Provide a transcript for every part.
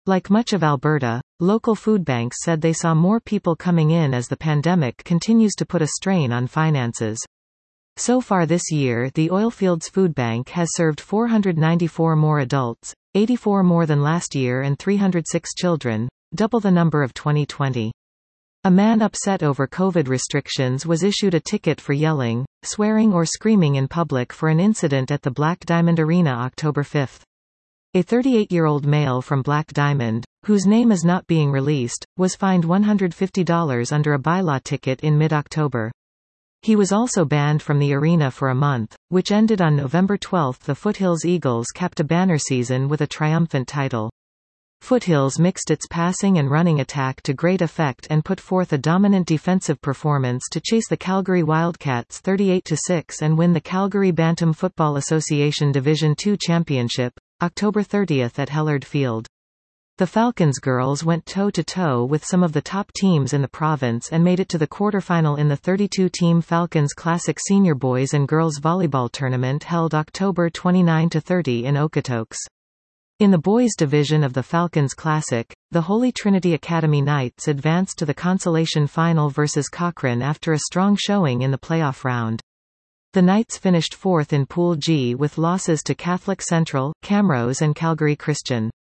Like much of Alberta, local food banks said they saw more people coming in as the pandemic continues to put a strain on finances. So far this year, the Oilfields Food Bank has served 494 more adults, 84 more than last year, and 306 children, double the number of 2020. A man upset over COVID restrictions was issued a ticket for yelling, swearing or screaming in public for an incident at the Black Diamond Arena October 5. A 38-year-old male from Black Diamond, whose name is not being released, was fined $150 under a bylaw ticket in mid-October. He was also banned from the arena for a month, which ended on November 12. The Foothills Eagles capped a banner season with a triumphant title. Foothills mixed its passing and running attack to great effect and put forth a dominant defensive performance to chase the Calgary Wildcats 38-6 and win the Calgary Bantam Football Association Division II Championship, October 30 at Hellard Field. The Falcons girls went toe-to-toe with some of the top teams in the province and made it to the quarterfinal in the 32-team Falcons Classic Senior Boys and Girls Volleyball Tournament held October 29-30 in Okotoks. In the boys' division of the Falcons Classic, the Holy Trinity Academy Knights advanced to the consolation final versus Cochrane after a strong showing in the playoff round. The Knights finished fourth in Pool G with losses to Catholic Central, Camrose and Calgary Christian.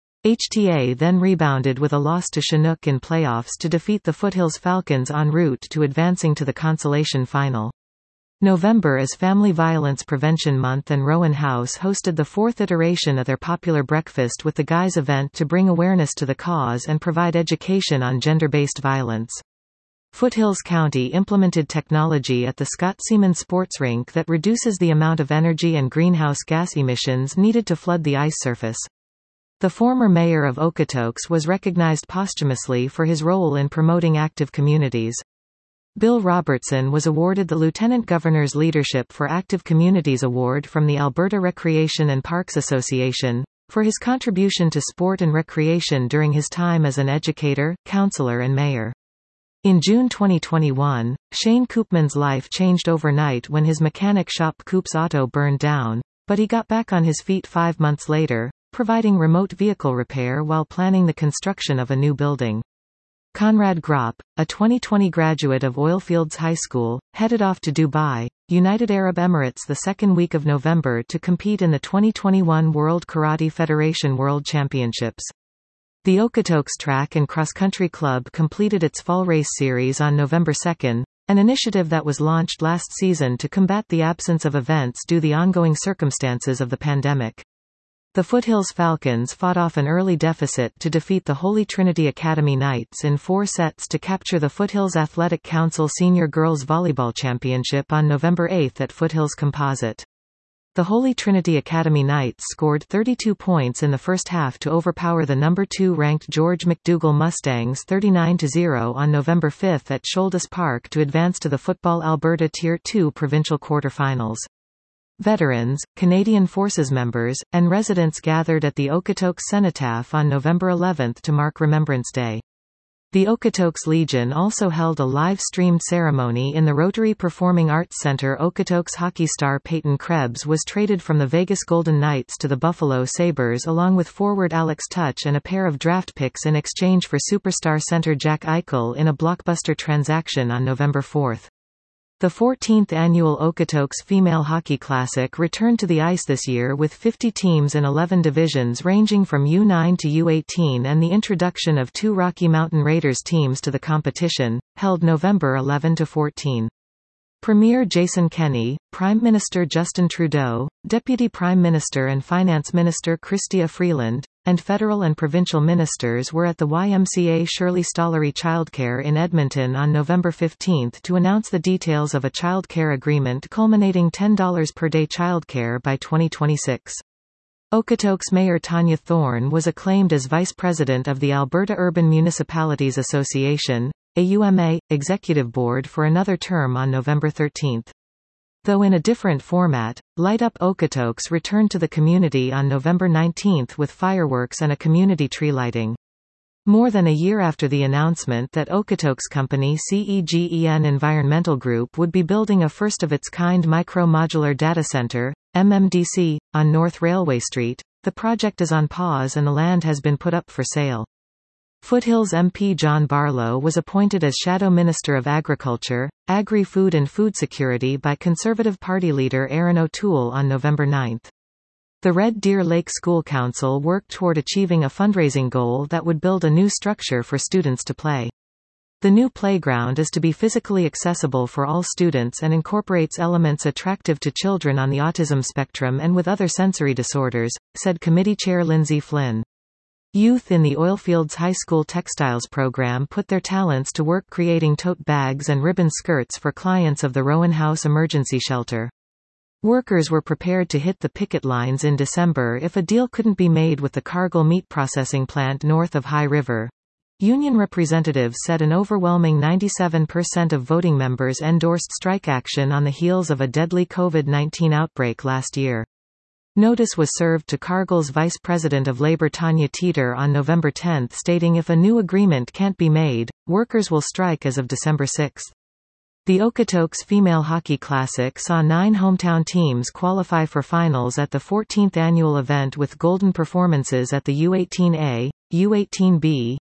HTA then rebounded with a loss to Chinook in playoffs to defeat the Foothills Falcons en route to advancing to the consolation final. November is Family Violence Prevention Month, and Rowan House hosted the fourth iteration of their popular Breakfast with the Guys event to bring awareness to the cause and provide education on gender-based violence. Foothills County implemented technology at the Scott Seaman Sports Rink that reduces the amount of energy and greenhouse gas emissions needed to flood the ice surface. The former mayor of Okotoks was recognized posthumously for his role in promoting active communities. Bill Robertson was awarded the Lieutenant Governor's Leadership for Active Communities Award from the Alberta Recreation and Parks Association, for his contribution to sport and recreation during his time as an educator, counselor and mayor. In June 2021, Shane Koopman's life changed overnight when his mechanic shop Koop's Auto burned down, but he got back on his feet 5 months later, providing remote vehicle repair while planning the construction of a new building. Conrad Gropp, a 2020 graduate of Oilfields High School, headed off to Dubai, United Arab Emirates the second week of November to compete in the 2021 World Karate Federation World Championships. The Okotoks Track and Cross Country Club completed its fall race series on November 2, an initiative that was launched last season to combat the absence of events due to the ongoing circumstances of the pandemic. The Foothills Falcons fought off an early deficit to defeat the Holy Trinity Academy Knights in 4 sets to capture the Foothills Athletic Council Senior Girls Volleyball Championship on November 8 at Foothills Composite. The Holy Trinity Academy Knights scored 32 points in the first half to overpower the number 2 ranked George McDougall Mustangs 39-0 on November 5 at Sholdis Park to advance to the Football Alberta Tier 2 provincial quarterfinals. Veterans, Canadian Forces members, and residents gathered at the Okotoks Cenotaph on November 11 to mark Remembrance Day. The Okotoks Legion also held a live-streamed ceremony in the Rotary Performing Arts Centre. Okotoks hockey star Peyton Krebs was traded from the Vegas Golden Knights to the Buffalo Sabres along with forward Alex Touch and a pair of draft picks in exchange for superstar center Jack Eichel in a blockbuster transaction on November 4. The 14th annual Okotoks Female Hockey Classic returned to the ice this year with 50 teams in 11 divisions ranging from U9 to U18 and the introduction of 2 Rocky Mountain Raiders teams to the competition, held November 11 to 14. Premier Jason Kenney, Prime Minister Justin Trudeau, Deputy Prime Minister and Finance Minister Chrystia Freeland, and federal and provincial ministers were at the YMCA Shirley Stollery Childcare in Edmonton on November 15 to announce the details of a childcare agreement culminating $10 per day childcare by 2026. Okotoks Mayor Tanya Thorne was acclaimed as Vice President of the Alberta Urban Municipalities Association, AUMA, Executive Board for another term on November 13. Though in a different format, Light Up Okotoks returned to the community on November 19 with fireworks and a community tree lighting. More than a year after the announcement that Okotoks company CEGEN Environmental Group would be building a first-of-its-kind micro-modular data center, MMDC, on North Railway Street, The project is on pause and the land has been put up for sale. Foothills MP John Barlow was appointed as Shadow Minister of Agriculture, Agri-Food and Food Security by Conservative Party leader Aaron O'Toole on November 9. The Red Deer Lake School Council worked toward achieving a fundraising goal that would build a new structure for students to play. The new playground is to be physically accessible for all students and incorporates elements attractive to children on the autism spectrum and with other sensory disorders, said Committee Chair Lindsay Flynn. Youth in the Oilfields High School Textiles program put their talents to work creating tote bags and ribbon skirts for clients of the Rowan House Emergency Shelter. Workers were prepared to hit the picket lines in December if a deal couldn't be made with the Cargill meat processing plant north of High River. Union representatives said an overwhelming 97% of voting members endorsed strike action on the heels of a deadly COVID-19 outbreak last year. Notice was served to Cargill's Vice President of Labor Tanya Teeter on November 10 stating if a new agreement can't be made, workers will strike as of December 6. The Okotoks Female Hockey Classic saw 9 hometown teams qualify for finals at the 14th annual event with golden performances at the U18A, U18B,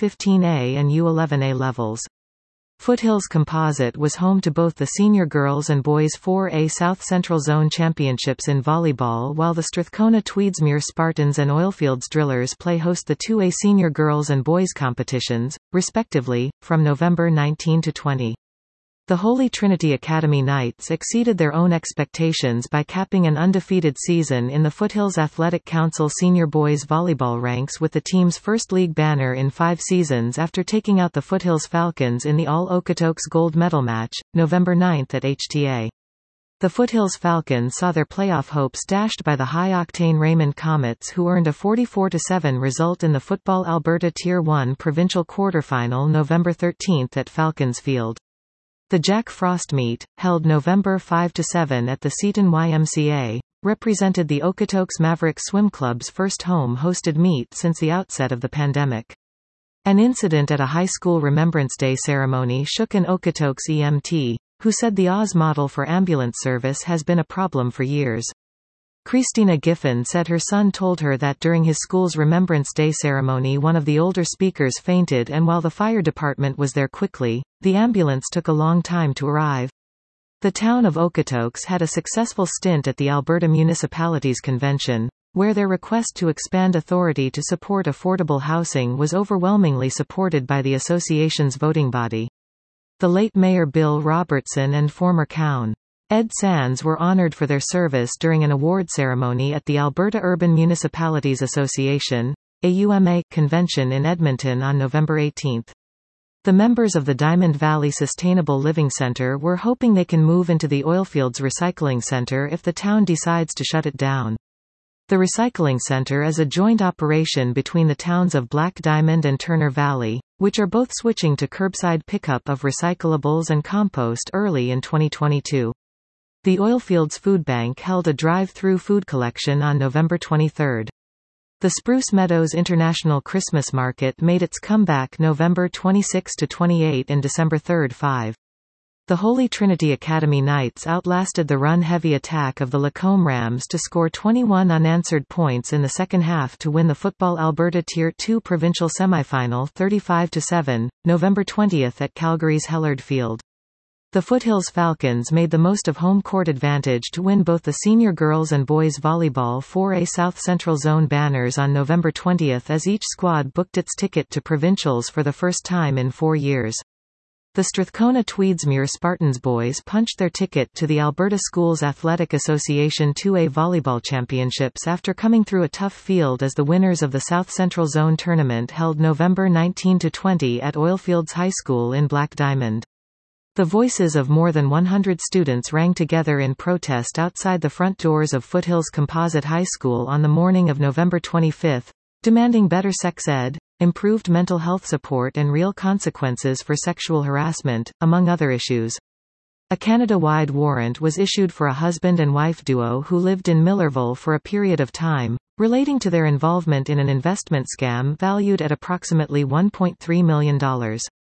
U15A and U11A levels. Foothills Composite was home to both the Senior Girls and Boys 4A South Central Zone Championships in volleyball, while the Strathcona Tweedsmuir Spartans and Oilfields Drillers play host the 2A Senior Girls and Boys competitions, respectively, from November 19 to 20. The Holy Trinity Academy Knights exceeded their own expectations by capping an undefeated season in the Foothills Athletic Council Senior Boys Volleyball ranks with the team's first league banner in 5 seasons after taking out the Foothills Falcons in the All-Okotoks Gold Medal match, November 9 at HTA. The Foothills Falcons saw their playoff hopes dashed by the high-octane Raymond Comets, who earned a 44-7 result in the Football Alberta Tier 1 provincial quarterfinal November 13 at Falcons Field. The Jack Frost meet, held November 5-7 at the Seton YMCA, represented the Okotoks Maverick Swim Club's first home-hosted meet since the outset of the pandemic. An incident at a high school Remembrance Day ceremony shook an Okotoks EMT, who said the Oz model for ambulance service has been a problem for years. Christina Giffen said her son told her that during his school's Remembrance Day ceremony one of the older speakers fainted, and while the fire department was there quickly, the ambulance took a long time to arrive. The town of Okotoks had a successful stint at the Alberta Municipalities Convention, where their request to expand authority to support affordable housing was overwhelmingly supported by the association's voting body. The late Mayor Bill Robertson and former Coun. Ed Sands were honored for their service during an award ceremony at the Alberta Urban Municipalities Association AUMA convention in Edmonton on November 18. The members of the Diamond Valley Sustainable Living Centre were hoping they can move into the Oilfields Recycling Centre if the town decides to shut it down. The recycling centre is a joint operation between the towns of Black Diamond and Turner Valley, which are both switching to curbside pickup of recyclables and compost early in 2022. The Oilfields Food Bank held a drive-through food collection on November 23. The Spruce Meadows International Christmas Market made its comeback November 26–28 and December 3–5. The Holy Trinity Academy Knights outlasted the run-heavy attack of the Lacombe Rams to score 21 unanswered points in the second half to win the Football Alberta Tier 2 provincial semifinal 35–7, November 20 at Calgary's Hellard Field. The Foothills Falcons made the most of home court advantage to win both the Senior Girls and Boys Volleyball 4A South Central Zone banners on November 20 as each squad booked its ticket to provincials for the first time in 4 years. The Strathcona Tweedsmuir Spartans boys punched their ticket to the Alberta Schools Athletic Association 2A Volleyball Championships after coming through a tough field as the winners of the South Central Zone tournament held November 19–20 at Oilfields High School in Black Diamond. The voices of more than 100 students rang together in protest outside the front doors of Foothills Composite High School on the morning of November 25, demanding better sex ed, improved mental health support and real consequences for sexual harassment, among other issues. A Canada-wide warrant was issued for a husband and wife duo who lived in Millerville for a period of time, relating to their involvement in an investment scam valued at approximately $1.3 million.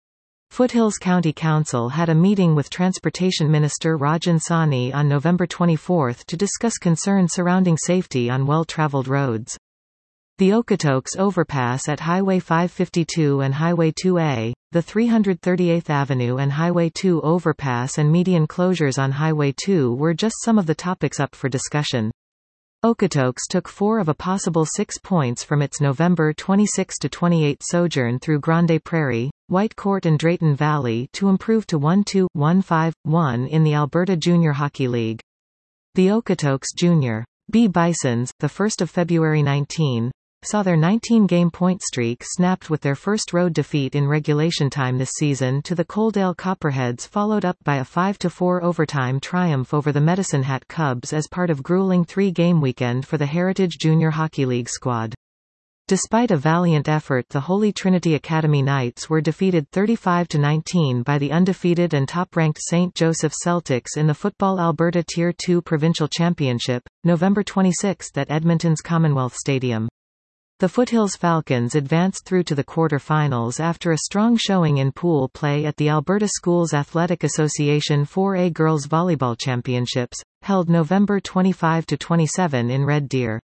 Foothills County Council had a meeting with Transportation Minister Rajan Sawhney on November 24 to discuss concerns surrounding safety on well-traveled roads. The Okotoks overpass at Highway 552 and Highway 2A, the 338th Avenue and Highway 2 overpass and median closures on Highway 2 were just some of the topics up for discussion. Okotoks took 4 of a possible 6 points from its November 26–28 sojourn through Grande Prairie, Whitecourt and Drayton Valley to improve to 1-2, 1-5-1 in the Alberta Junior Hockey League. The Okotoks Junior B Bisons, the 1st of February 19, saw their 19-game point streak snapped with their first road defeat in regulation time this season to the Coaldale Copperheads, followed up by a 5–4 overtime triumph over the Medicine Hat Cubs as part of grueling 3-game weekend for the Heritage Junior Hockey League squad. Despite a valiant effort, the Holy Trinity Academy Knights were defeated 35–19 by the undefeated and top-ranked St. Joseph Celtics in the Football Alberta Tier 2 Provincial Championship, November 26 at Edmonton's Commonwealth Stadium. The Foothills Falcons advanced through to the quarter-finals after a strong showing in pool play at the Alberta Schools Athletic Association 4A Girls Volleyball Championships, held November 25–27 in Red Deer.